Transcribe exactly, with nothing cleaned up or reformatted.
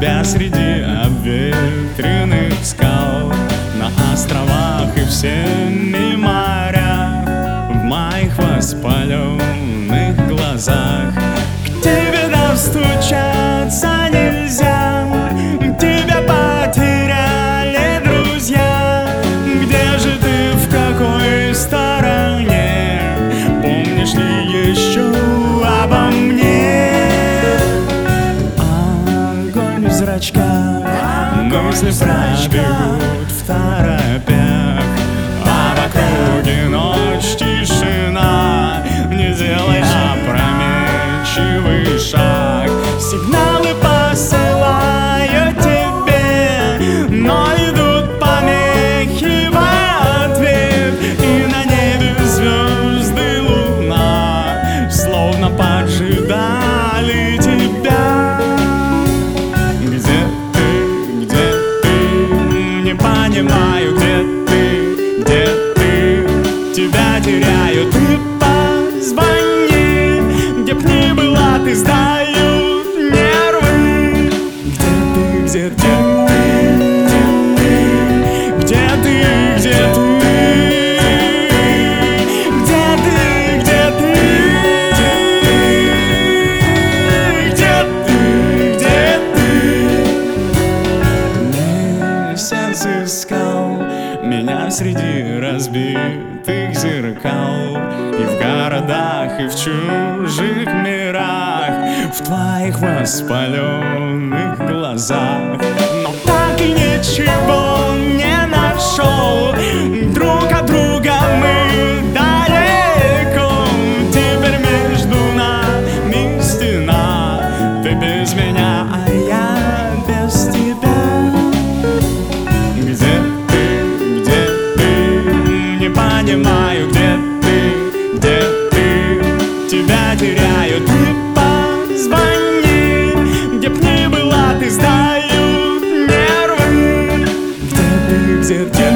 тебя среди обветренных скал, на островах и всеми морях, в моих воспаленных глазах. К тебе достучаться нельзя, тебя потеряли друзья. Где же ты, в какой стороне? Помнишь ли еще обо мне? Огонь в зрачках, мысли пробегут в торопях, а в округе ночь, тишина. Не делай опрометчивый шаг, сигналы посылаю тебе, но идут помехи в ответ. И на небе звезды, луна словно поджидали тебя. Где ты, где ты? Не понимаю, где ты, где ты? Тебя теряю, ты позвони. Где б ни была, ты сдают нервы. Где ты, где, где ты? Где ты, где ты? Где ты, где ты? Где ты, где ты? Месяц искал меня среди разбитых зеркал, и в городах, и в чужих мирах, в твоих воспаленных глазах. Но так и ничего не нашел, друг от друга мы далеко. Теперь между нами стена, ты без меня, а я без тебя. Где ты, где ты? Не понимаю, где ты, где ты? Тебя теряю, ты позвони. Где б ни была, ты сдают нервы. Где ты, где, где?